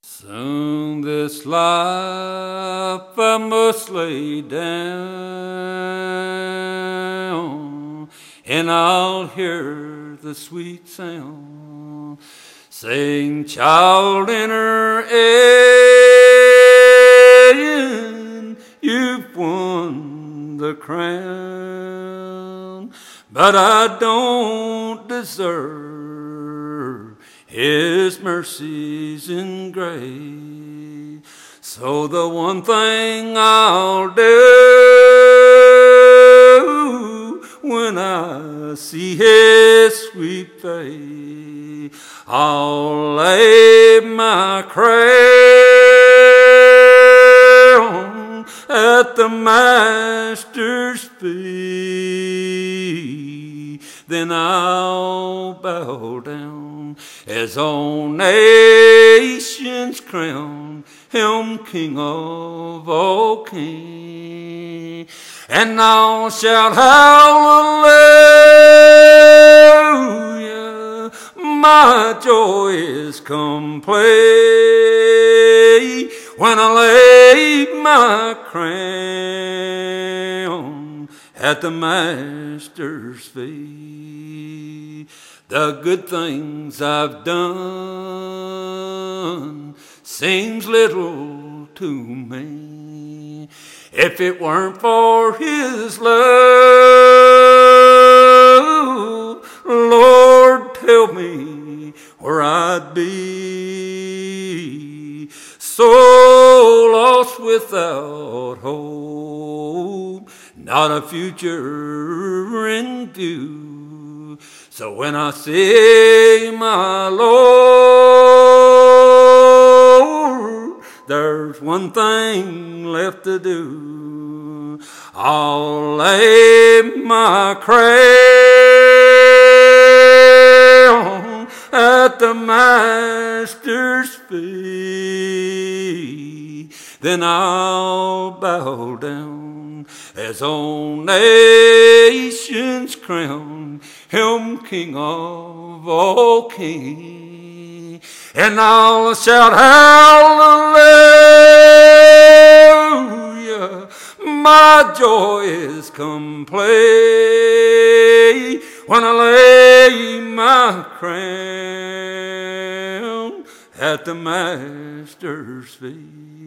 Soon this life I must lay down, and I'll hear the sweet sound saying, "Child, enter in, you've won the crown." But I don't deserve His mercies and grace. So the one thing I'll do when I see His sweet face, I'll lay my crown at the Master's feet. Then I'll bow down as all nations crown Him King of all kings, and I'll shout hallelujah. My joy is complete when I lay my crown at the Master's feet. The good things I've done seems little to me. If it weren't for His love, Lord, tell me where I'd be. So lost without hope, not a future in view. So when I say, my Lord, there's one thing left to do. I'll lay my crown at the Master's feet. Then I'll bow down as all nations crown Him King of all kings, and I'll shout hallelujah. My joy is complete when I lay my crown at the Master's feet.